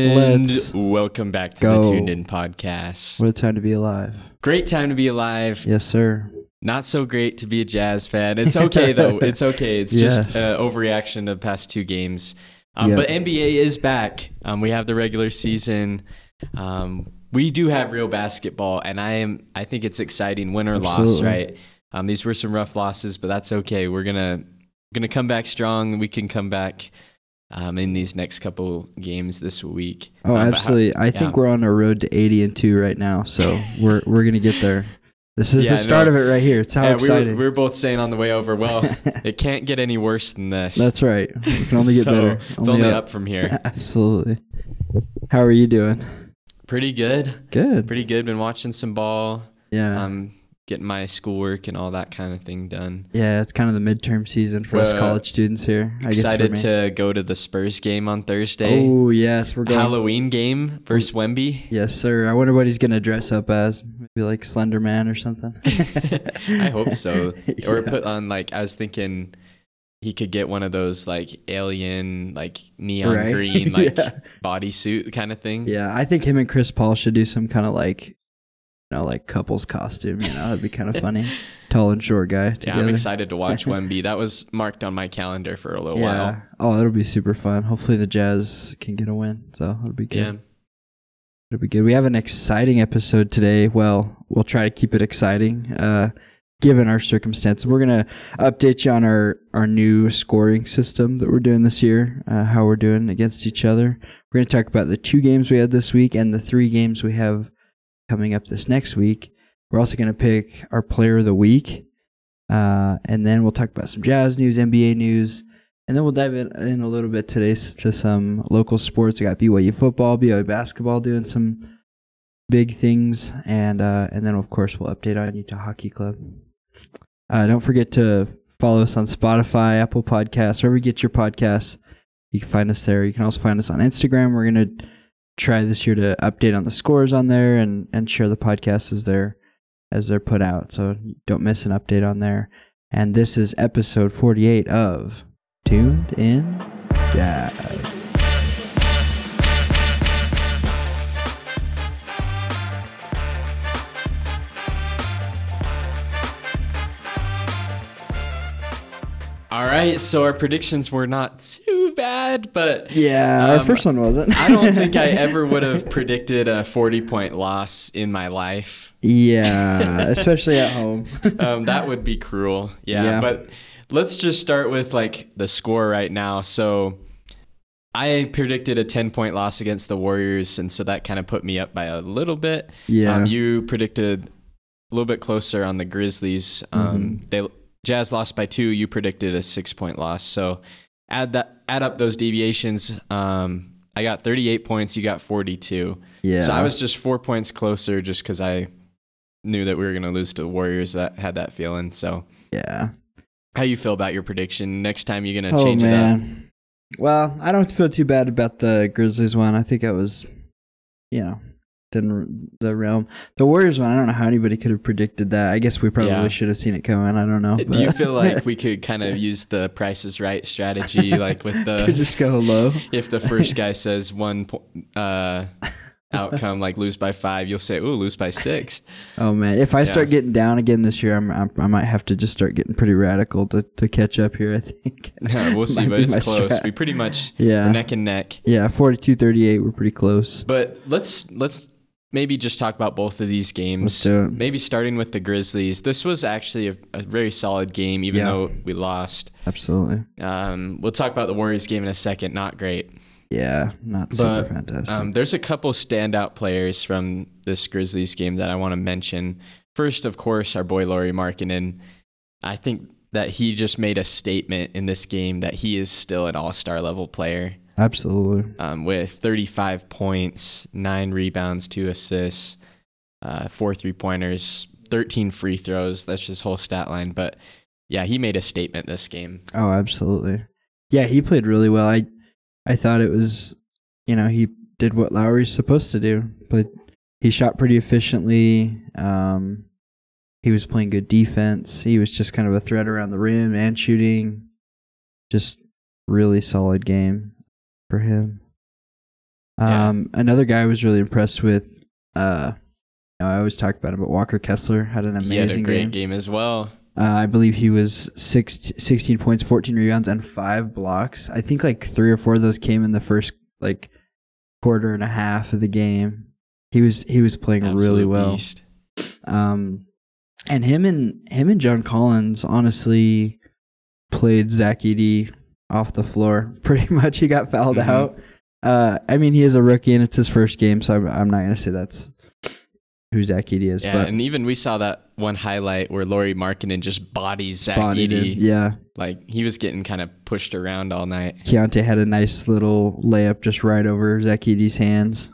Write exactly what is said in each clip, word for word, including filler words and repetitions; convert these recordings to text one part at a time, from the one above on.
And Let's welcome back to go. the Tuned In Podcast. What a time to be alive. Great time to be alive. Yes, sir. Not so great to be a Jazz fan. It's okay, though. It's okay. It's Yes. just uh, overreaction to the past two games. Um, Yep. But N B A is back. Um, we have the regular season. Um, we do have real basketball, and I am. I think it's exciting, win or loss, Absolutely. right? Um, these were some rough losses, but that's okay. We're gonna gonna come back strong. We can come back um, in these next couple games this week. Oh, Um, but how- absolutely. I think yeah. we're on a road to eighty and two right now, so we're we're gonna get there. This is Yeah, the start no. of it right here. It's how Yeah, we exciting. were, we were both saying on the way over, well, it can't get any worse than this. That's right. We can only get So, better. It's only up. from here. Absolutely. How are you doing? Pretty good. Good. Pretty good. Been watching some ball. Yeah. Um, getting my schoolwork and all that kind of thing done. yeah, it's kind of the midterm season for us Uh, college students here. I Excited guess for me. to go to the Spurs game on Thursday. Oh, yes. We're going. Halloween game versus Wemby. Yes, sir. I wonder what he's going to dress up as. Maybe like Slender Man or something. I hope so. Or Yeah. put on like I was thinking he could get one of those like alien like neon Right. green like Yeah. bodysuit kind of thing. Yeah, I think him and Chris Paul should do some kind of like, you know, like couples costume. You know, that'd be kind of funny. Tall and short guy Yeah, together. I'm excited to watch Wemby. That was marked on my calendar for a little Yeah. while. Oh, that'll be super fun. Hopefully the Jazz can get a win. So it'll be good. Yeah. It'll be good. We have an exciting episode today. Well, we'll try to keep it exciting, uh, given our circumstances. We're gonna update you on our our new scoring system that we're doing this year. Uh, how we're doing against each other. We're gonna talk about the two games we had this week and the three games we have coming up this next week. We're also gonna pick our player of the week, uh, and then we'll talk about some Jazz news, N B A news. And then we'll dive in, in a little bit today s- to some local sports. We got B Y U football, B Y U basketball doing some big things. And uh, and then, of course, we'll update on Utah Hockey Club. Uh, don't forget to follow us on Spotify, Apple Podcasts, wherever you get your podcasts. You can find us there. You can also find us on Instagram. We're going to try this year to update on the scores on there and, and share the podcasts as they're, as they're put out. So don't miss an update on there. And this is episode forty-eight of Tuned In Jazz. All right, so our predictions were not too bad, but Yeah, our Um, first one wasn't. I don't think I ever would have predicted a forty-point loss in my life. Yeah, especially at home. Um, that would be cruel. Yeah, Yeah. but let's just start with like the score right now. So I predicted a ten-point loss against the Warriors, and so that kind of put me up by a little bit. Yeah. Um, you predicted a little bit closer on the Grizzlies. Um, They Jazz lost by two. You predicted a six-point loss. So add that, add up those deviations. Um, I got thirty-eight points. You got forty-two. yeah. So I was just four points closer, just because I knew that we were going to lose to the Warriors. That had that feeling. So yeah. how you feel about your prediction? Next time you're going to Oh, change it up. man. Well, I don't feel too bad about the Grizzlies one. I think I was, you know, in the realm. The Warriors one, I don't know how anybody could have predicted that. I guess we probably Yeah. should have seen it coming. I don't know. Do you but- feel like we could kind of use the Price is Right strategy, like with could the just go low? if the first guy says one po- uh, outcome, like lose by five, you'll say, "Ooh, lose by six." Oh man, if I start Yeah. getting down again this year, I'm, I'm I might have to just start getting pretty radical to, to catch up here. I think. No, we'll see, Might but be it's my close. strat. We pretty much Yeah. we're neck and neck. Yeah, forty-two thirty-eight. We're pretty close. But let's let's maybe just talk about both of these games. Let's do it. Maybe starting with the Grizzlies. This was actually a, a very solid game, even Yeah. though we lost. Absolutely. Um, we'll talk about the Warriors game in a second. Not great. Yeah, not super But fantastic. um, there's a couple standout players from this Grizzlies game that I want to mention. First, of course, our boy Lauri Markkanen. I think that he just made a statement in this game that he is still an all-star level player. Absolutely. Um, with thirty-five points, nine rebounds, two assists, uh, four three-pointers, thirteen free throws. That's his whole stat line. But yeah, he made a statement this game. Oh, absolutely. Yeah, he played really well. I I thought it was, you know, he did what Lowry's supposed to do. But he shot pretty efficiently. Um, he was playing good defense. He was just kind of a threat around the rim and shooting. Just really solid game for him. Um, yeah. Another guy I was really impressed with. Uh, you know, I always talk about him, but Walker Kessler had an amazing he had a great game. game as well. Uh, I believe he was six, sixteen points, fourteen rebounds, and five blocks. I think like three or four of those came in the first like quarter and a half of the game. He was he was playing Absolute really well. Beast. Um, and him and him and John Collins honestly played Zach Edey off the floor pretty much. He got fouled mm-hmm. out. Uh, I mean, he is a rookie and it's his first game, so I'm, I'm not gonna say that's who Zach Edey is. Yeah, but and even we saw that one highlight where Lauri Markkanen just bodies Zach Edey. Yeah, like he was getting kind of pushed around all night. Keontae had a nice little layup just right over Zach Edey's hands.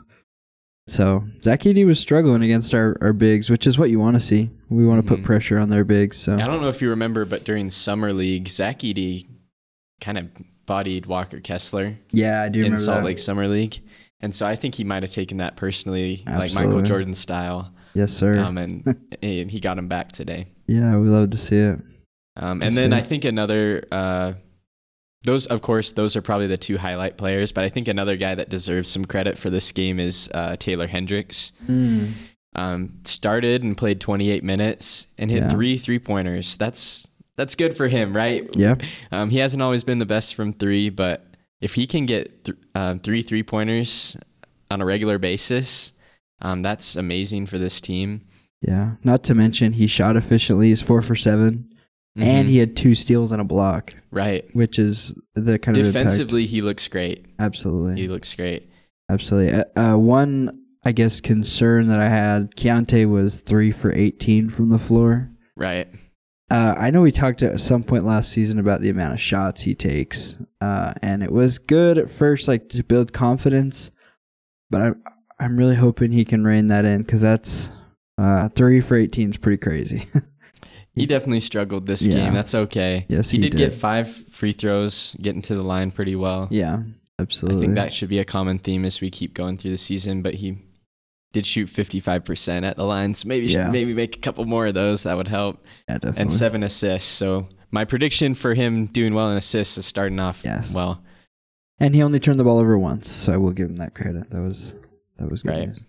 So Zach Edey was struggling against our, our bigs, which is what you want to see. We want to mm-hmm. put pressure on their bigs. So I don't know if you remember, but during Summer League, Zach Edey kind of bodied Walker Kessler. Yeah, I do in remember Salt that. Lake Summer League, and so I think he might have taken that personally, Absolutely. like Michael Jordan style. Yes, sir. Um, and, and he got him back today. Yeah, we love to see it. Um, and then I think another. Uh, Those, of course, those are probably the two highlight players, but I think another guy that deserves some credit for this game is uh, Taylor Hendricks. Mm. Um, started and played twenty-eight minutes and hit Yeah. three three-pointers. That's that's good for him, right? Yeah. Um, he hasn't always been the best from three, but if he can get th- uh, three three-pointers on a regular basis, um, that's amazing for this team. Yeah. Not to mention, he shot efficiently. He's four for seven. Mm-hmm. And he had two steals and a block. Right. Which is the kind of defensively, impact. He looks great. Absolutely. He looks great. Absolutely. Uh, one, I guess, concern that I had, Keontae was three for eighteen from the floor. Right. Uh, I know we talked at some point last season about the amount of shots he takes. Uh, and it was good at first, like to build confidence. But I'm, I'm really hoping he can rein that in because that's uh, three for eighteen is pretty crazy. He definitely struggled this Yeah. game. That's okay. Yes, he, he did, did. get five free throws, getting to the line pretty well. Yeah, absolutely. I think that should be a common theme as we keep going through the season, but he did shoot fifty-five percent at the line, so maybe Yeah. maybe make a couple more of those. That would help. Yeah, definitely. And seven assists. So my prediction for him doing well in assists is starting off Yes. well. And he only turned the ball over once, so I will give him that credit. That was that was good Right. news.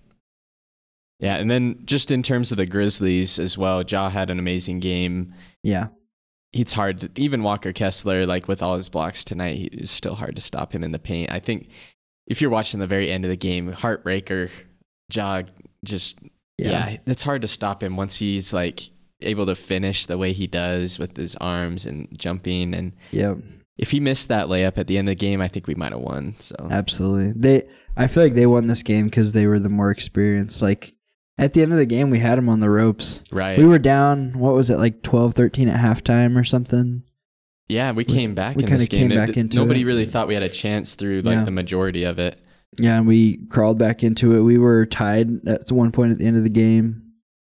Yeah, and then just in terms of the Grizzlies as well, Ja had an amazing game. Yeah. It's hard to, even Walker Kessler, like with all his blocks tonight, it's still hard to stop him in the paint. I think if you're watching the very end of the game, heartbreaker, Ja just, Yeah. yeah, it's hard to stop him once he's like able to finish the way he does with his arms and jumping. And Yep. if he missed that layup at the end of the game, I think we might have won. So Absolutely. They I feel like they won this game because they were the more experienced. Like at the end of the game, we had them on the ropes. Right. We were down, what was it, like twelve, thirteen at halftime or something? Yeah, we came back we in kinda this game. came back It- into Nobody it. really thought we had a chance through like Yeah. the majority of it. Yeah, and we crawled back into it. We were tied at one point at the end of the game.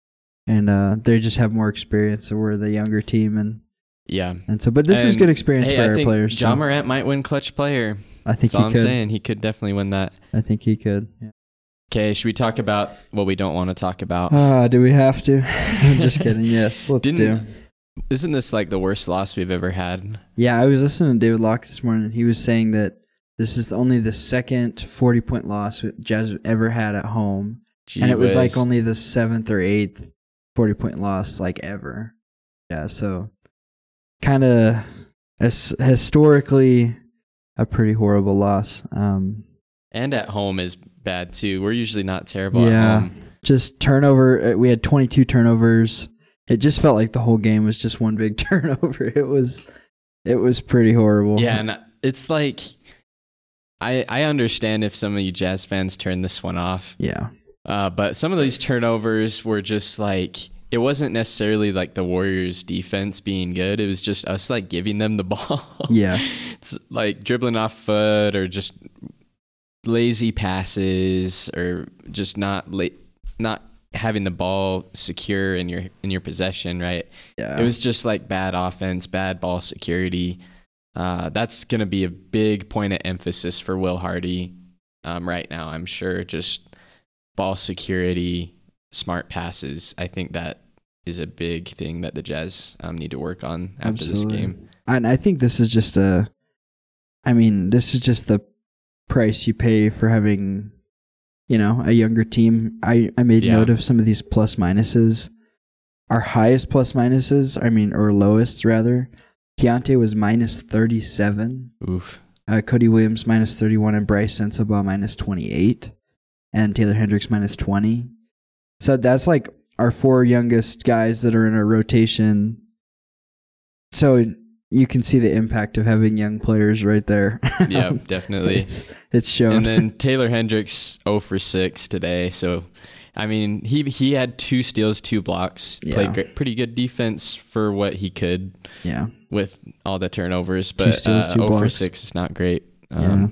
And uh, they just have more experience. So we're the younger team. And, Yeah. and so, but this is And, good experience hey, for I our think players. Ja so Morant might win clutch player. I think That's all he I'm could. saying. He could definitely win that. I think he could. Yeah. Okay, should we talk about what we don't want to talk about? Ah, do we have to? I'm just kidding. Yes, let's Didn't- do. Isn't this like the worst loss we've ever had? Yeah, I was listening to David Locke this morning. He was saying that this is only the second forty-point loss Jazz ever had at home. Gee and it was whiz. like only the seventh or eighth forty-point loss like ever. Yeah, so kind of as historically a pretty horrible loss. Um, And at home is bad too. We're usually not terrible Yeah. at home. just turnover. uh, We had twenty-two turnovers. It just felt like the whole game was just one big turnover. It was, it was pretty horrible. Yeah, and it's like I I understand if some of you Jazz fans turn this one off. Yeah. Uh, but some of these turnovers were just like, it wasn't necessarily like the Warriors defense being good. It was just us like giving them the ball. Yeah. It's like dribbling off foot or just lazy passes or just not late, not having the ball secure in your in your possession, right? Yeah. It was just like bad offense, bad ball security. Uh, that's going to be a big point of emphasis for Will Hardy um, right now, I'm sure. Just ball security, smart passes. I think that is a big thing that the Jazz um, need to work on after Absolutely. this game. And I think this is just a, I mean, this is just the price you pay for having you know, a younger team. I, I made Yeah. note of some of these plus minuses. Our highest plus minuses, I mean, or lowest rather, Keontae was minus thirty-seven. Oof. Uh, Cody Williams minus thirty-one, and Bryce Sensabaugh minus twenty-eight, and Taylor Hendricks minus twenty. So that's like our four youngest guys that are in our rotation. So you can see the impact of having young players right there. Yeah, definitely. It's it's shown. And then Taylor Hendricks zero for six today. So, I mean, he he had two steals, two blocks. Yeah. Played great, pretty good defense for what he could yeah, with all the turnovers. But steals, uh, two zero for blocks. six is not great. Um,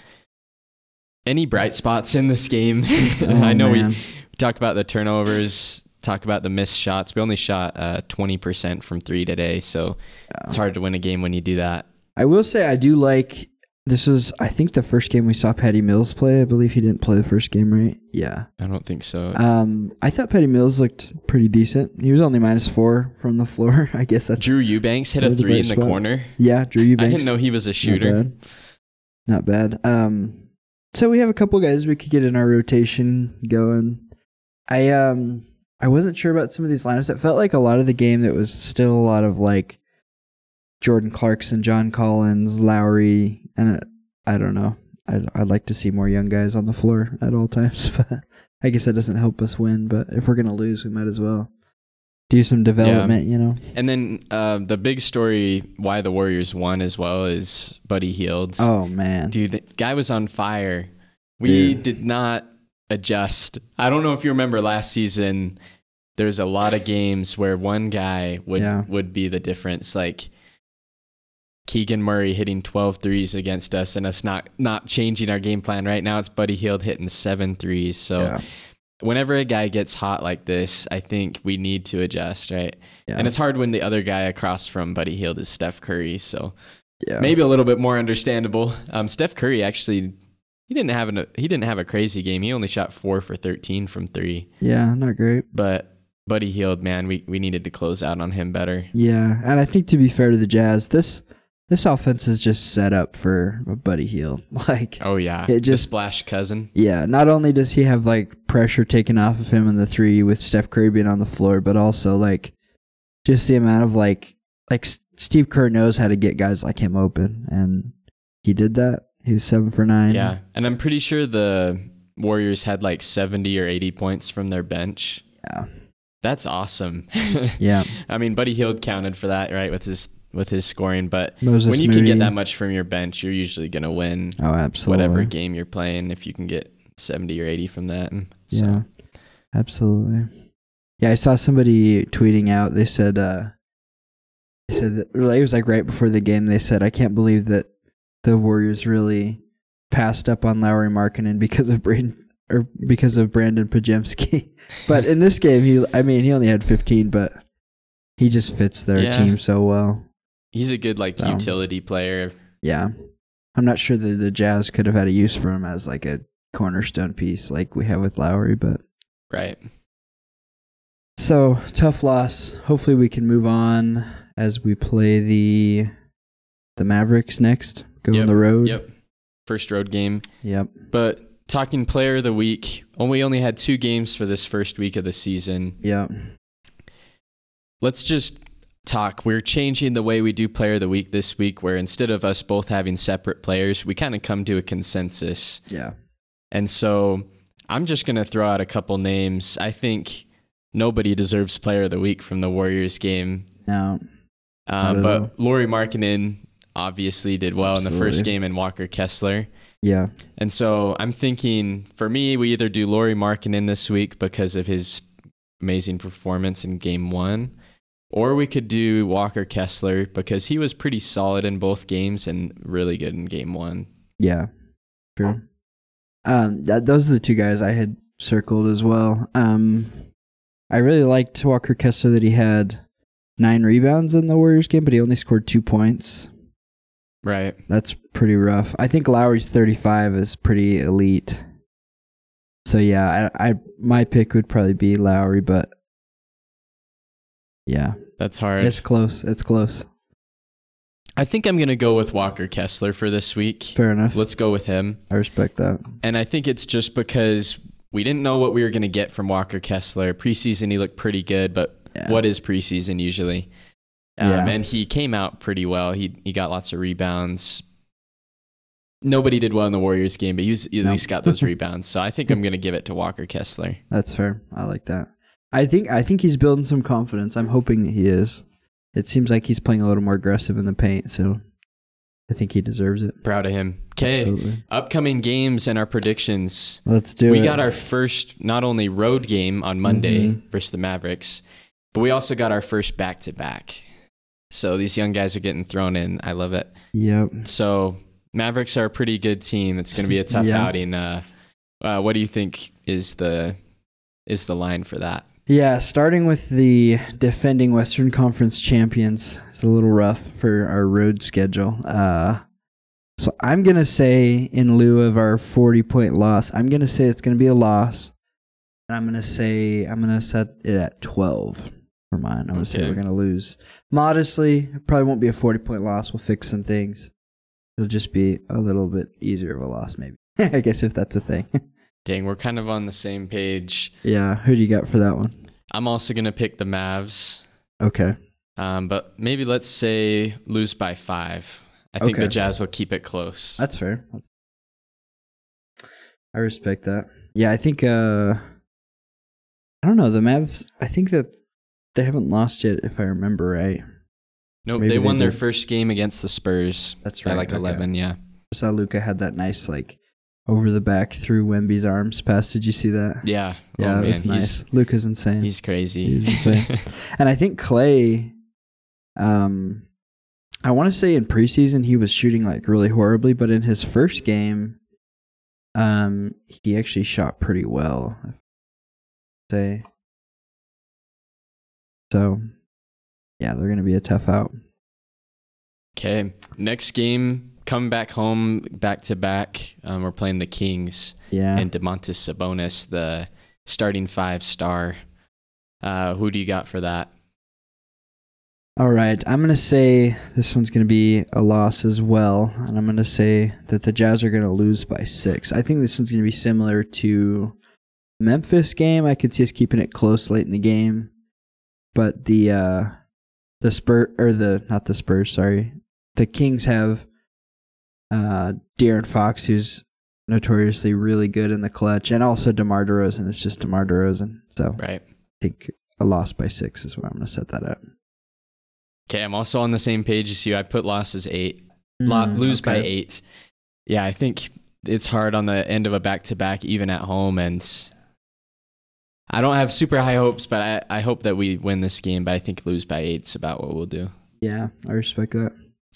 Any bright spots in this game? Oh, I know man. we talk about the turnovers, talk about the missed shots. We only shot uh, twenty percent from three today, so Yeah. it's hard to win a game when you do that. I will say I do like. This was, I think, the first game we saw Patty Mills play. I believe he didn't play the first game, right? Yeah. I don't think so. Um, I thought Patty Mills looked pretty decent. He was only minus four from the floor. I guess that's Drew Eubanks hit a Really three bright in the spot. corner. yeah. Drew Eubanks. I didn't know he was a shooter. Not bad. Not bad. Um, so we have a couple guys we could get in our rotation going. I um I wasn't sure about some of these lineups. It felt like a lot of the game that was still a lot of like Jordan Clarkson, John Collins, Lowry, and uh, I don't know. I'd, I'd like to see more young guys on the floor at all times, but I guess that doesn't help us win. But if we're gonna lose, we might as well do some development, you know. And then uh, the big story why the Warriors won as well is Buddy Hield. Oh man, Dude, the guy was on fire. We Dude. did not adjust. I don't know if you remember last season, there's a lot of games where one guy would, Yeah. would be the difference. Like Keegan Murray hitting twelve threes against us and us not, not changing our game plan. Right now it's Buddy Hield hitting seven threes. So yeah. whenever a guy gets hot like this, I think we need to adjust, right? Yeah. And it's hard when the other guy across from Buddy Hield is Steph Curry. So yeah. maybe a little bit more understandable. Um, Steph Curry actually, he didn't have an, he didn't have a crazy game. He only shot four for thirteen from three. Yeah, not great. But Buddy Hield, man, we, we needed to close out on him better. Yeah, and I think to be fair to the Jazz, this this offense is just set up for a Buddy Hield. Like, Oh yeah, It the just- splash cousin. yeah, not only does he have like pressure taken off of him in the three with Steph Curry being on the floor, but also like just the amount of like like S- Steve Kerr knows how to get guys like him open, and he did that. He was seven for nine. Yeah, and I'm pretty sure the Warriors had like seventy or eighty points from their bench. yeah, That's awesome. yeah. I mean, Buddy Hield counted for that, right, with his with his scoring. But Moses when you Moody. can get that much from your bench, you're usually gonna win Oh, absolutely. whatever game you're playing. If you can get seventy or eighty from that, and so, Yeah, absolutely. Yeah, I saw somebody tweeting out. They said, uh, they said that, it was like right before the game. They said, "I can't believe that the Warriors really passed up on Lowry Markkanen because of Braden or because of Brandon Pajemski." But in this game, he, I mean, he only had fifteen, but he just fits their Yeah. team so well. he's a good like So. utility player. Yeah, I'm not sure that the Jazz could have had a use for him as like a cornerstone piece like we have with Lowry, but. Right. So, tough loss. Hopefully we can move on as we play the the Mavericks next. Go Yep, on the road. Yep. First road game. Yep. But talking player of the week, oh, we only had two games for this first week of the season. Yep. Let's just talk. We're changing the way we do player of the week this week, where instead of us both having separate players, we kind of come to a consensus. Yeah. And so I'm just going to throw out a couple names. I think nobody deserves player of the week from the Warriors game. No. Uh, Not at but all. Lauri Markkanen obviously did well in the Absolutely. first game, and Walker Kessler. Yeah. And so I'm thinking, for me, we either do Lauri Markkanen this week because of his amazing performance in game one, or we could do Walker Kessler because he was pretty solid in both games and really good in game one. Yeah. True. Um, that, those are the two guys I had circled as well. Um, I really liked Walker Kessler that he had nine rebounds in the Warriors game, but he only scored two points. Right. That's pretty rough. I think Lowry's thirty-five is pretty elite. So yeah, I, I my pick would probably be Lowry, but yeah, That's hard. it's close. It's close. I think I'm going to go with Walker Kessler for this week. Fair enough. Let's go with him. I respect that. And I think it's just because we didn't know what we were going to get from Walker Kessler. Preseason, he looked pretty good, but yeah. What is preseason usually? Um, yeah. And he came out pretty well. He he got lots of rebounds. Nobody did well in the Warriors game, but he, was, he at nope. least got those rebounds. So I think I'm going to give it to Walker Kessler. That's fair. I like that. I think I think he's building some confidence. I'm hoping that he is. It seems like he's playing a little more aggressive in the paint, so I think he deserves it. Proud of him. Okay, upcoming games and our predictions. Let's do we it. We got our first not only road game on Monday mm-hmm. versus the Mavericks, but we also got our first back-to-back. So these young guys are getting thrown in. I love it. Yep. So Mavericks are a pretty good team. It's going to be a tough yeah. outing. Uh, uh, what do you think is the is the line for that? Yeah, starting with the defending Western Conference champions is a little rough for our road schedule. Uh, so I'm going to say, in lieu of our forty-point loss, I'm going to say it's going to be a loss. And I'm going to say, I'm going to set it at twelve for mine. I'm going to okay. say we're going to lose. Modestly, it probably won't be a forty-point loss. We'll fix some things. It'll just be a little bit easier of a loss, maybe. I guess if that's a thing. Dang, we're kind of on the same page. Yeah, who do you got for that one? I'm also going to pick the Mavs. Okay. Um, but maybe let's say lose by five. I think okay. the Jazz will keep it close. That's fair. That's... I respect that. Yeah, I think, uh, I don't know, the Mavs, I think that they haven't lost yet, if I remember right. Nope, Maybe they won they their first game against the Spurs. That's right. By like okay. eleven, yeah. I saw Luka had that nice, like, over the back through Wemby's arms pass. Did you see that? Yeah. Yeah, oh, it was man. nice. He's, Luka's insane. He's crazy. He's insane. And I think Clay, um, I want to say in preseason he was shooting like really horribly, but in his first game, um, he actually shot pretty well. I say. So, yeah, they're going to be a tough out. Okay. Next game. Come back home, back to back. Um, we're playing the Kings. Yeah. And Domantas Sabonis, the starting five star. Uh, who do you got for that? All right. I'm going to say this one's going to be a loss as well. And I'm going to say that the Jazz are going to lose by six. I think this one's going to be similar to Memphis game. I could see us keeping it close late in the game. But the, uh, the Spurs, or the, not the Spurs, sorry. The Kings have Uh, De'Aaron Fox, who's notoriously really good in the clutch, and also DeMar DeRozan. It's just DeMar DeRozan. So right. I think a loss by six is where I'm going to set that up. Okay, I'm also on the same page as you. I put loss as eight. Mm, Lo- lose okay. by eight. Yeah, I think it's hard on the end of a back-to-back, even at home, and I don't have super high hopes, but I, I hope that we win this game, but I think lose by eight is about what we'll do. Yeah, I respect that.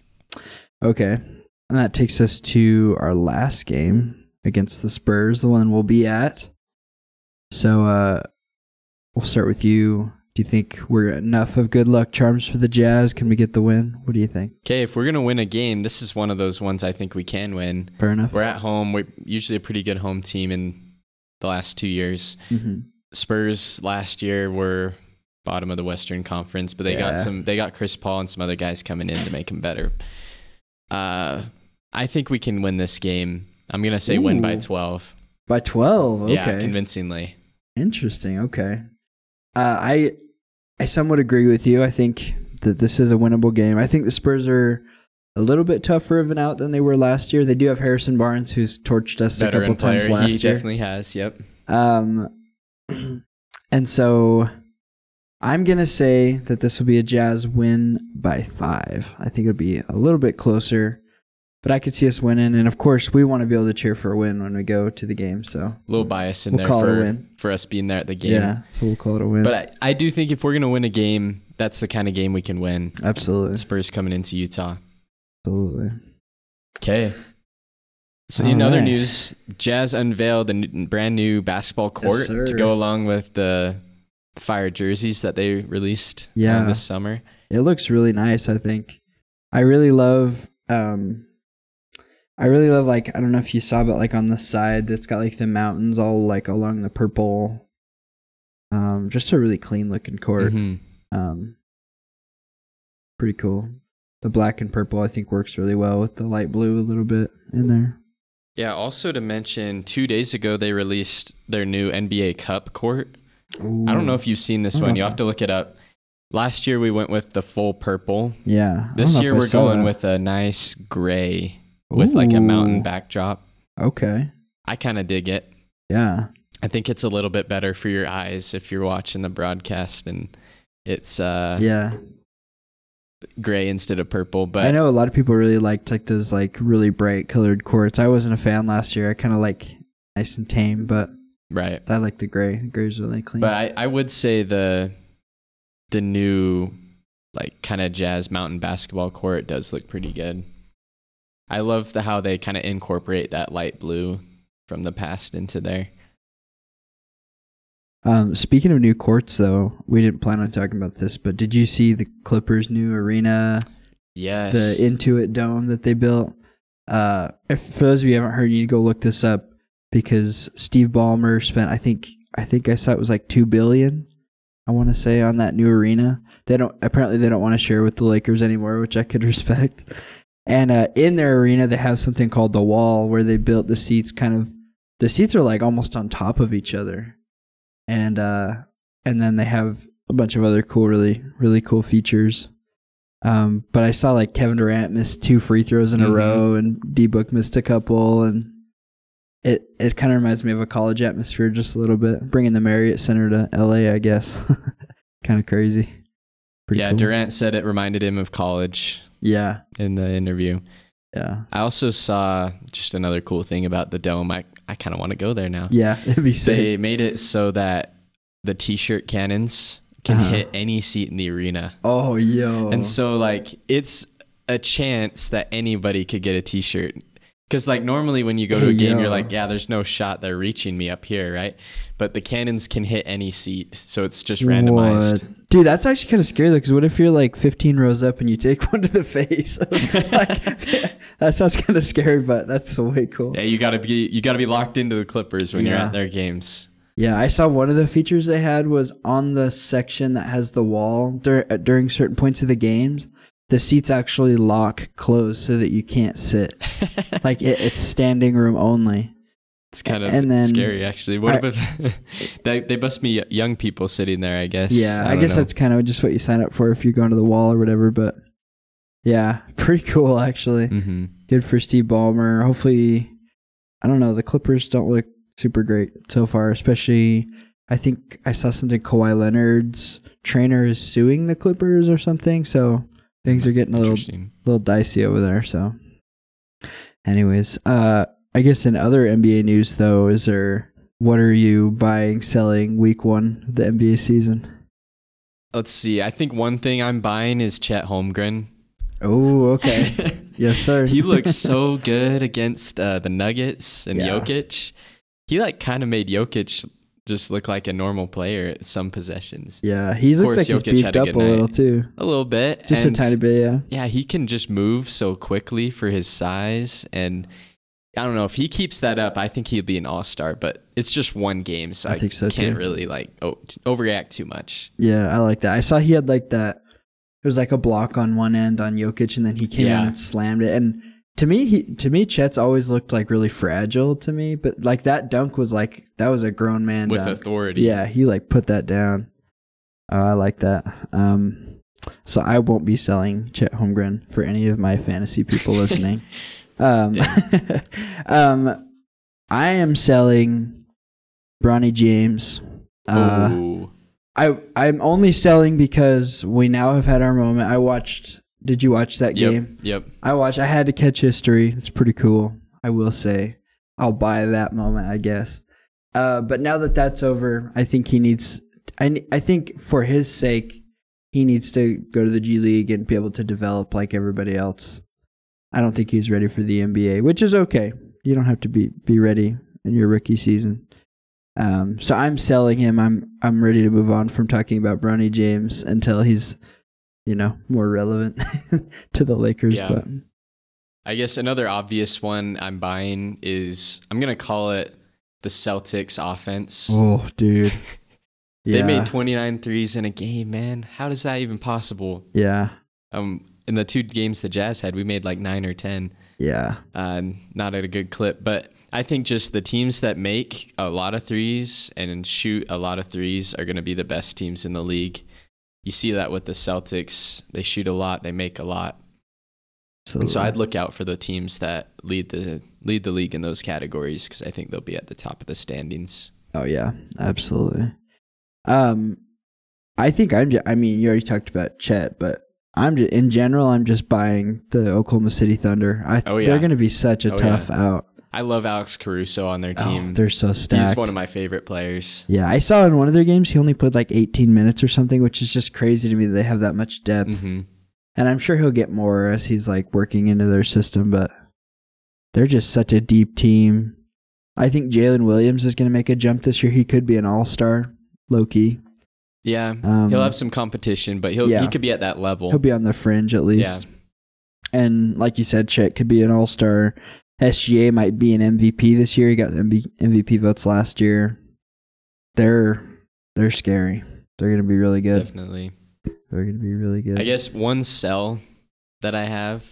Okay. And that takes us to our last game against the Spurs, the one we'll be at. So uh, we'll start with you. Do you think we're enough of good luck charms for the Jazz? Can we get the win? What do you think? Okay, if we're going to win a game, this is one of those ones I think we can win. Fair enough. We're at home. We're usually a pretty good home team in the last two years. Mm-hmm. Spurs last year were bottom of the Western Conference, but they yeah. got some. They got Chris Paul and some other guys coming in to make them better. Uh, I think we can win this game. I'm going to say Ooh. win by twelve. By twelve? Okay. Yeah, convincingly. Interesting. Okay. Uh, I I somewhat agree with you. I think that this is a winnable game. I think the Spurs are a little bit tougher of an out than they were last year. They do have Harrison Barnes, who's torched us Veteran a couple player. times last he year. He definitely has, yep. Um, and so I'm going to say that this will be a Jazz win by five. I think it'll be a little bit closer. But I could see us winning, and of course, we want to be able to cheer for a win when we go to the game. So a little bias in we'll there call for, it a win. for us being there at the game. Yeah, so we'll call it a win. But I, I do think if we're going to win a game, that's the kind of game we can win. Absolutely. Spurs coming into Utah. Absolutely. Okay. So All in right. other news, Jazz unveiled a new, brand new basketball court yes, to go along with the Fire jerseys that they released yeah. um, this summer. It looks really nice, I think. I really love... Um, I really love, like, I don't know if you saw, but, like, on the side, it's got, like, the mountains all, like, along the purple. Um, just a really clean-looking court. Mm-hmm. Um, pretty cool. The black and purple, I think, works really well with the light blue a little bit in there. Yeah, also to mention, two days ago they released their new N B A Cup court. Ooh. I don't know if you've seen this one. You'll have to look it up. Last year we went with the full purple. Yeah. This year we're going that. with a nice gray with Ooh. like a mountain backdrop. Okay. I kind of dig it. Yeah. I think it's a little bit better for your eyes if you're watching the broadcast and it's uh yeah. gray instead of purple. But I know a lot of people really liked like those like really bright colored courts. I wasn't a fan last year. I kind of like nice and tame, but right. I like the gray. The gray's really clean. But I, I would say the the new like kind of Jazz mountain basketball court does look pretty good. I love the how they kind of incorporate that light blue from the past into there. Um, speaking of new courts, though, we didn't plan on talking about this, but did you see the Clippers' new arena? Yes. The Intuit Dome that they built. Uh, if, for those of you who haven't heard, you need to go look this up because Steve Ballmer spent, I think, I think I saw it was like two billion. I want to say on that new arena. They don't apparently they don't want to share with the Lakers anymore, which I could respect. And uh, in their arena, they have something called the Wall, where they built the seats. Kind of, the seats are like almost on top of each other. And uh, and then they have a bunch of other cool, really, really cool features. Um, but I saw like Kevin Durant missed two free throws in mm-hmm. a row, and D-Book missed a couple, and it it kind of reminds me of a college atmosphere just a little bit. Bringing the Marriott Center to L A, I guess. Kind of crazy. Pretty yeah, cool. Durant said it reminded him of college. Yeah, in the interview. Yeah, I also saw just another cool thing about the dome. I I kind of want to go there now. Yeah, it'd be sick. They made it so that the t-shirt cannons can Uh-huh. hit any seat in the arena. Oh, yo. And so like it's a chance that anybody could get a t-shirt. Because like normally when you go to a Hey, game, yo. you're like, yeah, there's no shot they're reaching me up here, right? But the cannons can hit any seat, so it's just randomized. What? Dude, that's actually kind of scary though. Because what if you're like fifteen rows up and you take one to the face? Like, that sounds kind of scary, but that's so way cool. Yeah, you gotta be you gotta be locked into the Clippers when Yeah. you're at their games. Yeah, I saw one of the features they had was on the section that has the wall dur- during certain points of the games. The seats actually lock closed so that you can't sit. Like it, it's standing room only. It's kind of And then scary, actually. What I- about they? They must be young people sitting there, I guess. Yeah, I, don't guess know. that's kind of just what you sign up for if you're going to the wall or whatever. But yeah, pretty cool actually. Mm-hmm. Good for Steve Ballmer. Hopefully, I don't know. The Clippers don't look super great so far, especially. I think I saw something. Kawhi Leonard's trainer is suing the Clippers or something. So things are getting a little little dicey over there. So, anyways, uh, I guess in other N B A news though, is there what are you buying, selling week one of the N B A season? Let's see. I think one thing I'm buying is Chet Holmgren. Oh, okay. Yes, sir. He looks so good against uh, the Nuggets and Yeah. Jokic. He like kind of made Jokic just look like a normal player at some possessions. Yeah, he Of looks like course, he's Jokic beefed had a up good a little night. too. A little bit. Just and a tiny bit, yeah. Yeah, he can just move so quickly for his size. And I don't know, if he keeps that up, I think he'll be an all-star. But it's just one game, so I I, think so, can't too. really like oh, t- overreact too much. Yeah, I like that. I saw he had like that. It was like a block on one end on Jokic, and then he came Yeah. in and slammed it. And to me, he to me, Chet's always looked like really fragile to me. But like that dunk was like that was a grown man With dunk. authority. Yeah, he like put that down. Oh, I like that. Um, so I won't be selling Chet Holmgren for any of my fantasy people listening. Um, um, I am selling Bronny James. Uh, Ooh. I I'm only selling because we now have had our moment. I watched. Did you watch that Yep. game? Yep. I watched. I had to catch history. It's pretty cool. I will say. I'll buy that moment, I guess. Uh, but now that that's over, I think he needs. I I think for his sake, he needs to go to the G League and be able to develop like everybody else. I don't think he's ready for the N B A, which is okay. You don't have to be be ready in your rookie season. Um, so I'm selling him. I'm I'm ready to move on from talking about Bronny James until he's, you know, more relevant to the Lakers. Yeah. But I guess another obvious one I'm buying is I'm going to call it the Celtics offense. oh, dude, They yeah, made twenty-nine threes in a game, man. How is that even possible? yeah, Um, in the two games the Jazz had, we made like nine or ten. Yeah. Uh, not at a good clip. But I think just the teams that make a lot of threes and shoot a lot of threes are going to be the best teams in the league. You see that with the Celtics. They shoot a lot. They make a lot. So, And so I'd look out for the teams that lead the lead the league in those categories because I think they'll be at the top of the standings. Oh yeah, absolutely. Um, I think I'm. Just, I mean, you already talked about Chet, but I'm just, in general, I'm just buying the Oklahoma City Thunder. I Oh, yeah. they're going to be such a Oh, tough yeah. out. I love Alex Caruso on their team. Oh, they're so stacked. He's one of my favorite players. Yeah, I saw in one of their games he only played like eighteen minutes or something, which is just crazy to me that they have that much depth. Mm-hmm. And I'm sure he'll get more as he's like working into their system, but they're just such a deep team. I think Jalen Williams is going to make a jump this year. He could be an all-star, low-key. Yeah, Um, he'll have some competition, but he'll yeah. he could be at that level. He'll be on the fringe at least. Yeah. And like you said, Chet could be an all-star. S G A might be an M V P this year. He got M V P votes last year. They're they're scary. They're going to be really good. Definitely. They're going to be really good. I guess one sell that I have,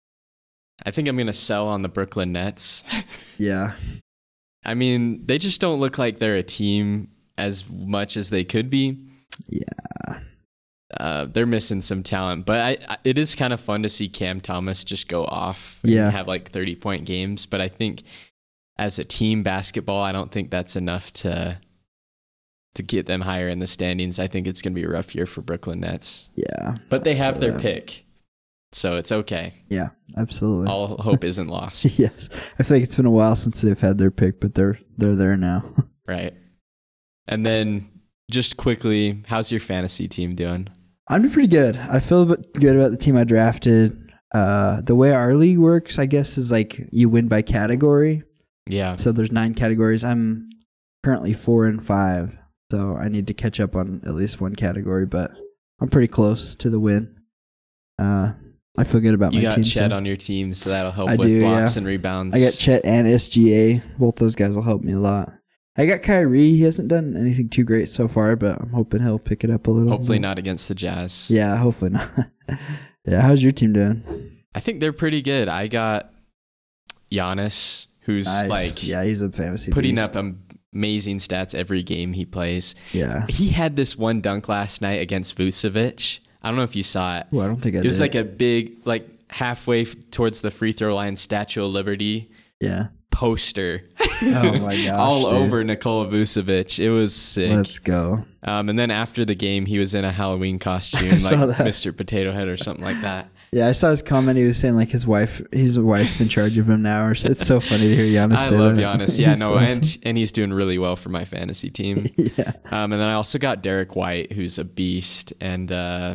I think I'm going to sell on the Brooklyn Nets. Yeah. I mean, they just don't look like they're a team as much as they could be. Yeah. Uh, they're missing some talent, but I, I, it is kind of fun to see Cam Thomas just go off and Yeah. have like thirty point games. But I think as a team basketball, I don't think that's enough to to get them higher in the standings. I think it's going to be a rough year for Brooklyn Nets, Yeah. but they have their Yeah. pick, so it's okay. Yeah, absolutely. All hope isn't lost, Yes. I feel like it's been a while since they've had their pick, but they're they're there now. right? And then just quickly, how's your fantasy team doing? I'm doing pretty good. I feel a bit good about the team I drafted. Uh, the way our league works, I guess, is like you win by category. Yeah, So there's nine categories. I'm currently four and five, so I need to catch up on at least one category, but I'm pretty close to the win. Uh, I feel good about you my got team. Chet so. on your team, so that'll help I with do, blocks yeah. and rebounds. I got Chet and S G A. Both those guys will help me a lot. I got Kyrie. He hasn't done anything too great so far, but I'm hoping he'll pick it up a little. Hopefully not against the Jazz. Yeah, hopefully not. Yeah, how's your team doing? I think they're pretty good. I got Giannis, who's Nice. like yeah, he's a fantasy putting beast. up amazing stats every game he plays. Yeah. He had this one dunk last night against Vucevic. I don't know if you saw it. Well, I don't think I It was did. like a big, like halfway f- towards the free throw line, Statue of Liberty yeah. poster. Oh my gosh, All dude. over Nikola Vucevic. It was sick. Let's go. Um, and then after the game, he was in a Halloween I costume, saw like that. Mister Potato Head or something like that. Yeah, I saw his comment. He was saying like his wife, his wife's in charge of him now. Or so. It's so funny to hear Giannis I say love that. Giannis. Yeah, He's no, awesome. and and he's doing really well for my fantasy team. yeah. Um, and then I also got Derek White, who's a beast, and uh,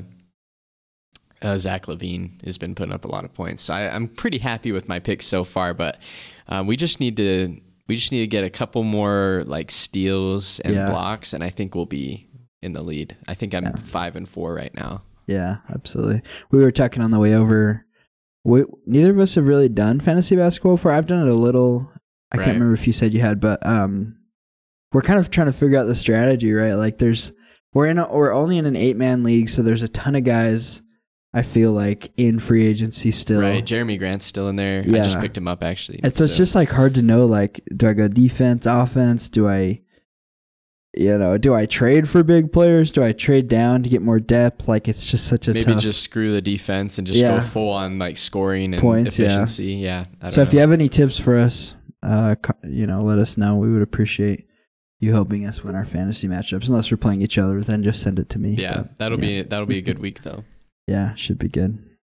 uh, Zach LaVine has been putting up a lot of points. So I, I'm pretty happy with my picks so far, but um, we just need to we just need to get a couple more like steals and Yeah. blocks, and I think we'll be in the lead. I think I'm Yeah. five and four right now. Yeah, absolutely. We were talking on the way over. We, neither of us have really done fantasy basketball before. I've done it a little. I Right. can't remember if you said you had, but um, we're kind of trying to figure out the strategy, right? Like, there's we're in a, we're only in an eight man league, so there's a ton of guys. I feel like in free agency still, Right, Jeremy Grant's still in there. I Yeah. just picked him up actually. And so it's just like hard to know. Like, do I go defense, offense? Do I, you know, do I trade for big players? Do I trade down to get more depth? Like, it's just such a maybe tough. just screw the defense and just Yeah. go full on like scoring and Points, yeah. efficiency. Yeah. I don't So if know. you have any tips for us, uh, co- you know, let us know. We would appreciate you helping us win our fantasy matchups. Unless we're playing each other, then just send it to me. yeah, But, that'll yeah. be that'll be a good week though. Yeah, should be good.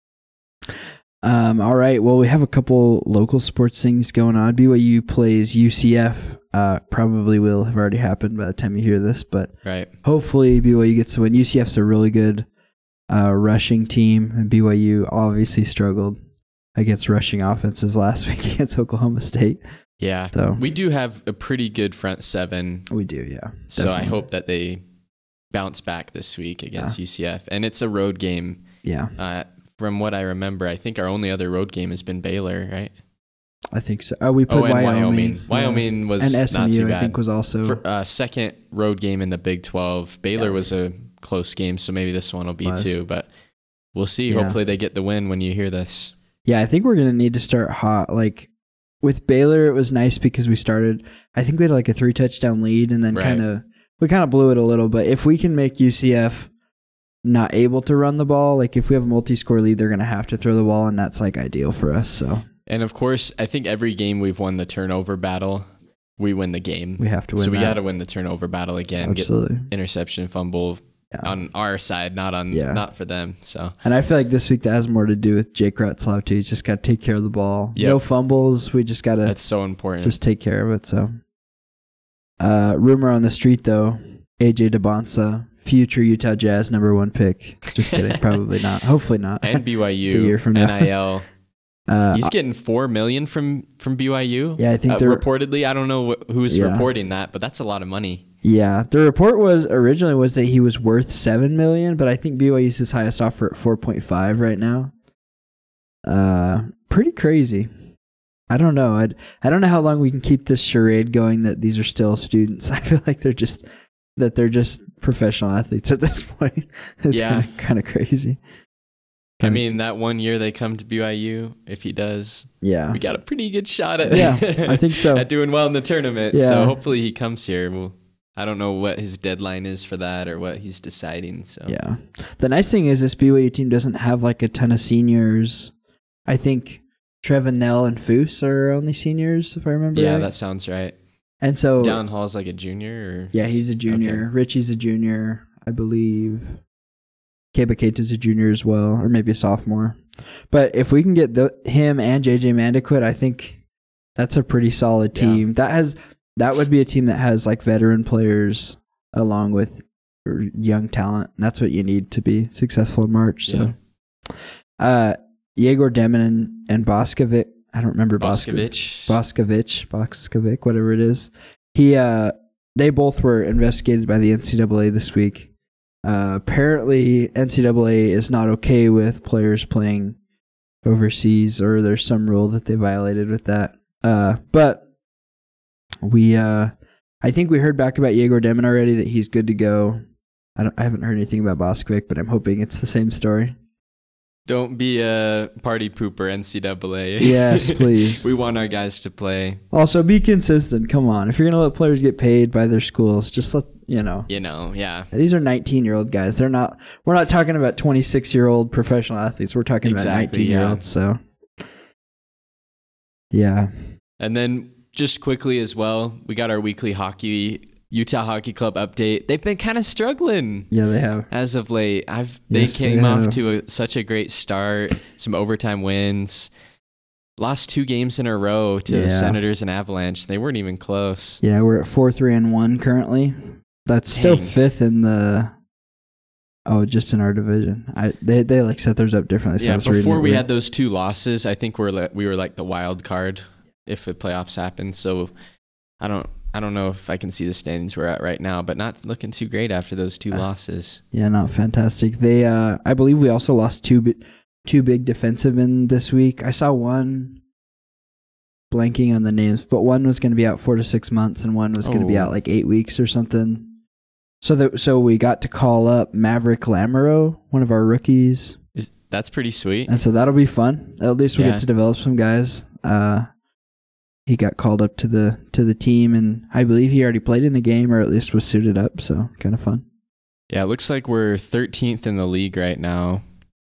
Um, all right. Well, we have a couple local sports things going on. B Y U plays U C F. Uh, probably will have already happened by the time you hear this, but Right. hopefully B Y U gets to win. U C F's a really good uh, rushing team, and B Y U obviously struggled against rushing offenses last week against Oklahoma State. Yeah. So We do have a pretty good front seven. we do, yeah. So I definitely. hope that they bounce back this week against U C F. And it's a road game. Yeah, Uh, from what I remember, I think our only other road game has been Baylor, right? I think so. Uh, we played Oh, and Wyoming. Wyoming. Yeah. Wyoming was and not S M U, too I bad. think, was also. For, uh, second road game in the Big twelve. Baylor Yeah. was a close game, so maybe this one will be Was. too. But we'll see. Yeah. Hopefully they get the win when you hear this. Yeah, I think we're gonna need to start hot. Like with Baylor, it was nice because we started. I think we had like a three touchdown lead, and then Right. kind of we kind of blew it a little. But if we can make U C F not able to run the ball, like if we have a multi-score lead, they're gonna have to throw the ball, and that's like ideal for us. So And of course, I think every game we've won the turnover battle, we win the game. we have to win. so we that. got to win the turnover battle again. Absolutely. Get interception, fumble Yeah. on our side, not on Yeah. not for them. So And I feel like this week that has more to do with Jake Ratzlaff too. He's just got to take care of the ball. Yep. No fumbles. We just got to that's so important. just take care of it. So, uh, rumor on the street though, A J DeBonsa, future Utah Jazz number one pick. Just kidding. Probably not. Hopefully not. and B Y U, It's a year from now. N I L. Uh, He's getting four million from from B Y U. yeah, I think Uh, they're reportedly, I don't know wh- who's Yeah. reporting that, but that's a lot of money. yeah. The report was originally was that he was worth seven million, but I think B Y U's his highest offer at four point five right now. Uh, pretty crazy. I don't know. I I don't know how long we can keep this charade going that these are still students. I feel like they're just that they're just professional athletes at this point. It's Yeah. kind of kind of crazy. I mean, that one year they come to B Y U, if he does, Yeah. we got a pretty good shot at Yeah, I think so. at doing well in the tournament. Yeah. So hopefully he comes here. Well, I don't know what his deadline is for that or what he's deciding. So Yeah. The nice thing is this B Y U team doesn't have like a ton of seniors. I think Trevin Nell and Foose are only seniors, if I remember yeah, right. that sounds right. And so Dallin Hall's like a junior, or yeah, he's a junior. Okay. Richie's a junior, I believe. Keba Keita's a junior as well, or maybe a sophomore. But if we can get the, him and J J Mandaquit, I think that's a pretty solid team. Yeah. That has that would be a team that has like veteran players along with young talent. And that's what you need to be successful in March. So, uh, Yegor Demin and, and Boskovic, I don't remember Boskovic. Boscovich. Boskovic, Boskovic, whatever it is. He, uh, they both were investigated by the N C double A this week. Uh, apparently, N C double A is not okay with players playing overseas, or there's some rule that they violated with that. Uh, but we, uh, I think we heard back about Yegor Demin already that he's good to go. I don't, I haven't heard anything about Boskovic, but I'm hoping it's the same story. Don't be a party pooper, N C double A. Yes, please. We want our guys to play. Also, be consistent. Come on. If you're going to let players get paid by their schools, just let, you know. You know, yeah. These are nineteen-year-old guys. They're not, we're not talking about twenty-six-year-old professional athletes. We're talking Exactly, about nineteen-year-olds. So, yeah. And then just quickly as well, we got our weekly hockey Utah Hockey Club update. They've been kind of struggling Yeah, they have. as of late. I've they Yes, they came off have. to a, such a great start, some overtime wins. Lost two games in a row to Yeah. the Senators and Avalanche. They weren't even close. Yeah, we're at four, three, and one currently. That's still Dang. fifth in the, oh, just in our division. I They, they like set theirs up differently. So I Yeah, was reading before it we weird. had those two losses, I think we're li- we were like the wild card if the playoffs happened. So I don't I don't know if I can see the standings we're at right now, but not looking too great after those two Uh, losses. Yeah, not fantastic. They, uh, I believe we also lost two, bi- two big defensive men this week. I saw one blanking on the names, but one was going to be out four to six months, and one was going to be Oh. out like eight weeks or something. So that, so we got to call up Maverick Lamoureux, one of our rookies, Is, that's pretty sweet. and so that'll be fun. At least we Yeah. get to develop some guys. Uh, he got called up to the to the team, and I believe he already played in a game, or at least was suited up. So kind of fun. Yeah, it looks like we're thirteenth in the league right now.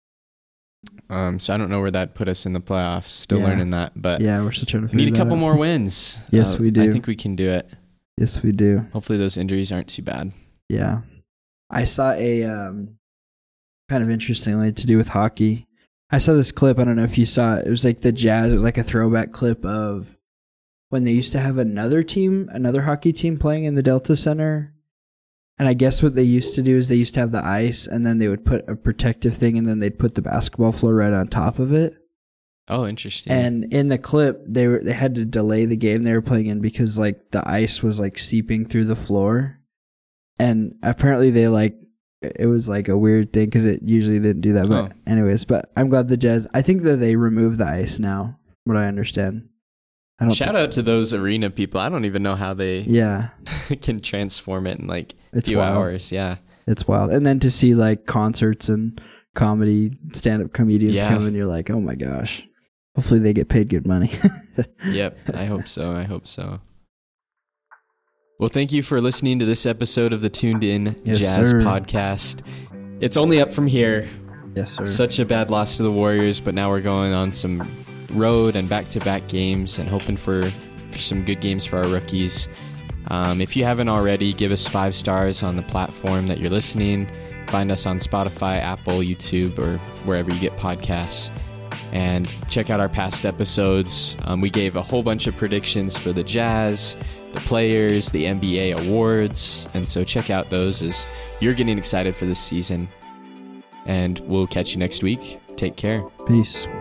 Um, so I don't know where that put us in the playoffs. Still Yeah. learning that, but Yeah, we're still trying to we figure need a that couple out. more wins. Yes, Uh, we do. I think we can do it. Yes, we do. Hopefully those injuries aren't too bad. Yeah. I saw a um, kind of interestingly to do with hockey. I saw this clip. I don't know if you saw it. It was like the Jazz. It was like a throwback clip of when they used to have another team, another hockey team playing in the Delta Center. And I guess what they used to do is they used to have the ice, and then they would put a protective thing, and then they'd put the basketball floor right on top of it. Oh, interesting. And in the clip, they were they had to delay the game they were playing in because like the ice was like seeping through the floor, and apparently they like it was like a weird thing because it usually didn't do that. But Oh. anyways, but I'm glad the Jazz. I think that they removed the ice now, from what I understand. I don't. Shout thi- out to those arena people. I don't even know how they Yeah, can transform it in like a it's few wild. hours. Yeah. It's wild, and then to see like concerts and comedy stand up comedians Yeah. come, and you're like, oh my gosh. Hopefully they get paid good money. Yep, I hope so. I hope so. Well, thank you for listening to this episode of the Tuned In Yes, Jazz sir. podcast. It's only up from here. Yes, sir. Such a bad loss to the Warriors, but now we're going on some road and back-to-back games and hoping for, for some good games for our rookies. Um, if you haven't already, give us five stars on the platform that you're listening. Find us on Spotify, Apple, YouTube, or wherever you get podcasts. And check out our past episodes. Um, we gave a whole bunch of predictions for the Jazz, the players, the N B A awards. And so check out those as you're getting excited for this season. And we'll catch you next week. Take care. Peace.